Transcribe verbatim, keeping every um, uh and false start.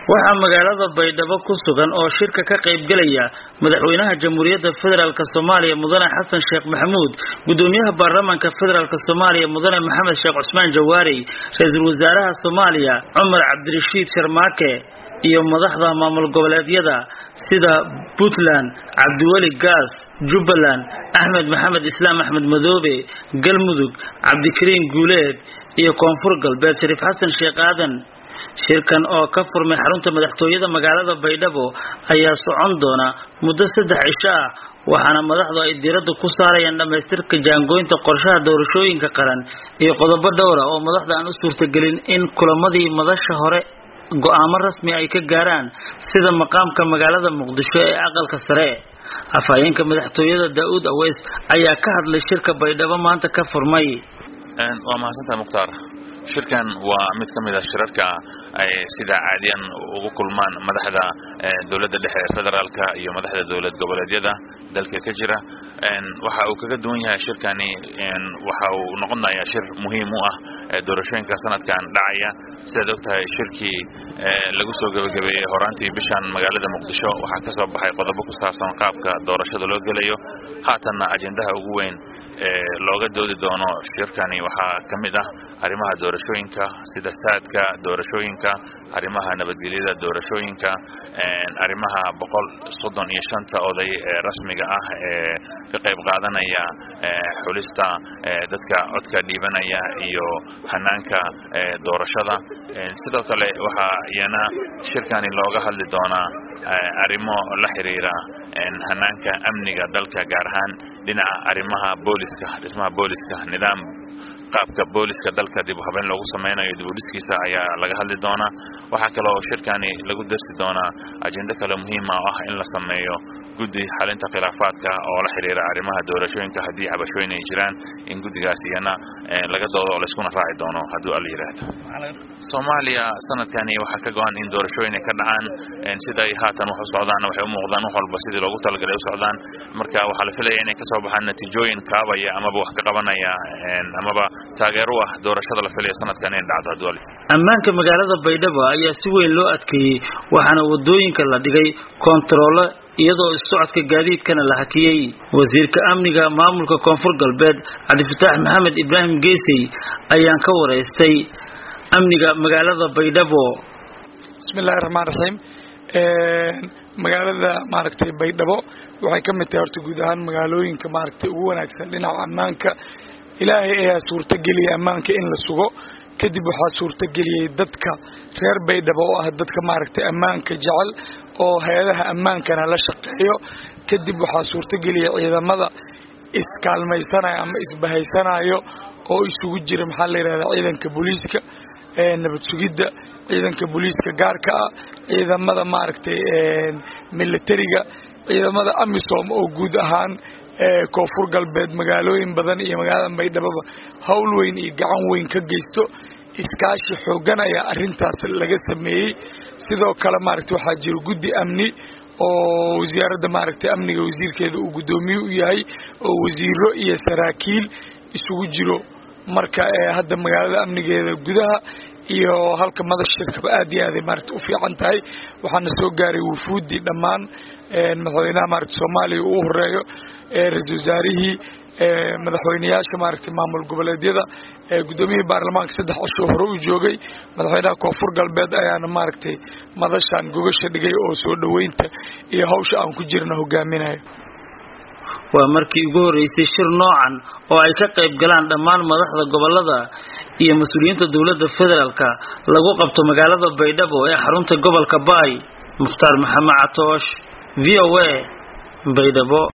waxaa magaalada Baydhabo ku sugan oo shirka ka qayb galaya madaxweynaha Jamhuuriyadda Federaalka Soomaaliya Mudane Xasan Sheekh Maxamuud, gudoomiyaha baarlamaanka Federaalka Soomaaliya Mudane Maxamed Sheekh Cusmaan Jawaari, ra'iisul wasaaraha Soomaaliya Cumar Cabdirashiid Sharmaake iyo madaxda maamul goboleedyada sida Puntland, Cabdiwali Gaas, Jubbaland, Ahmed Maxamed Islaam Ahmed Madoobe, Galmudug, Cabdikariin Guuleed iyo Koonfur Galbeed Shariif Xasan Sheekh Aadan. shirkan oo ka furmay xarunta madaxtooyada magaalada Baydhabo ayaa socon doona muddo saddex cisho ah, waxaana madaxdu ay diiradda ku saarayaan dhamaystirka jaangooynta qorshaha doorashooyinka qaran iyo qodobo dhowr ah oo madaxda aan u suurtagelin in kulamadii madasha hore go'aamo rasmi ay ka gaaraan sida maqaamka magaalada Muqdisho ee aqalka sare. afhayeenka madaxtooyada Daawud Aweys ayaa ka hadlay shirka Baydhabo maanta ka furmay. waa mahadsantahay Mukhtaar. shirkan waa mid ka mid ah shirarka ay sida caadiyan ugu kulmaan madaxda dawladda dhexe federaalka iyo madaxda dawlad goboleedyada dalka ka jira. waxa uu kaga duwan yahay shirkani waxa uu noqonayaa shir muhiim u ah doorashooyinka sanadkan dhacaya. sida ogtahay shirkii lagu soo gabagabeeyay horaantii bishan magaalada Muqdisho waxaa ka soo baxay qodobo ku saabsan qaabka doorashada loo galayo. haatanna ajendaha ugu weyn looga doodi doono shirkani waxaa kamid ah arrimaha doorashooyinka sida saadka doorashooyinka, arrimaha nabadgelyada doorashooyinka, arrimaha boqol soddon iyo shan oday rasmiga ah ee ka qayb qaadanaya xulista dadka codka dhiibanaya iyo hanaanka doorashada. sidoo kale waxa iyana shirkani looga hadli doonaa arrimo la xiriira hanaanka amniga dalka, gaar ahaan dhinaca arrimaha booliska, dhismaha booliska, nidaam qaabka booliska dalka dib u habeyn loogu sameynayo dib u dhiskiisa ayaa laga hadli doonaa. waxaa kale oo shirkani lagu darsi doonaa ajenda kale muhiim ah in la sameeyo guddi xalinta khilaafaadka oo la xiriira arrimaha doorashooyinka haddii cabashooyin ay jiraan, in guddigaas iyana laga doodo oo la iskuna raaci doono hadduu alla yiraahdo. Soomaaliya sanadkani waxaa ka go'an in doorashooyin ay ka dhacaan sida ay haatan wax u socdaan, waxay u muuqdaan wax walba sidii loogu talagalay u socdaan. marka waxaa la filayaa inay ka soo baxaan natiijooyin kaabaya amaba wax ka qabanaya amaba taageero ah doorashada la filayo sanadkan in dhacdo hadduu alla. ammaanka magaalada Baydhabo ayaa si weyn loo adkeeyay, waxaana wadooyinka la dhigay kontaroolo iyadoo socodka gaadiidkana la hakiyay. wasiirka amniga maamulka Koonfur Galbeed Cabdifataax Maxamed Ibraahim Geesay ayaan ka wareystay amniga magaalada Baydhabo. bismillaahir rahmaanir rahiim. ee magaalada maaragtay Baydhabo waxay ka mid tahay horta guud ahaan magaalooyinka maaragtay ugu wanaagsan dhinaca ammaanka. ilaahay ayaa suurta geliyay ammaanka in la sugo, kadib waxaa suurta geliyay dadka reer Baydhabo oo ah dadka maaragtay ammaanka jecel oo hay'adaha ammaankana la shaqeeyo. kadib waxaa suurta geliyay ciidamada iskaalmaysanaya ama isbahaysanayo oo isugu jira maxaa la yiraahdaa ciidanka booliiska, ee nabad sugidda, ciidanka booliiska gaarka ah, ciidamada maaragtay ee militariga, ciidamada AMISOM oo guud ahaan ee Koonfur Galbeed magaalooyin badan iyo magaalada Baydhabo hawl weyn iyo gacan weyn ka geysto. iskaashi xoogan ayaa arrintaas laga sameeyay. sidoo kale maaragtay waxaa jira guddi amni oo wasaaradda maaragtay amniga wasiirkeeda uu gudoomiye u yahay oo wasiiro iyo saraakiil isugu jiro. marka hadda magaalada amnigeeda gudaha iyo halka madax shirkaba aad iyo aad maaragtay u fiican tahay. waxaana soo gaaray wufuudi dhammaan madaxweynaha maaragtay Soomaaliya uu horeeyo, ra'iisul wasaarihii, madaxweynayaasha maaragtay maamul goboleedyada, gudoomiyaha baarlamaanka saddex cisho hore u joogay, madaxweynaha Koonfur Galbeed ayaana maaragtay madashan gogasha dhigay oo soo dhaweynta iyo hawsha aan ku jirna hogaaminayo. waa markii ugu horeysay shir noocan oo ay ka qayb galaan dhammaan madaxda gobolada iyo mas'uuliyiinta dawladda federaalka lagu qabto magaalada Baydhabo ee xarunta gobolka Baay. Mukhtaar Maxamed Catoosh, V O A, Baydhabo.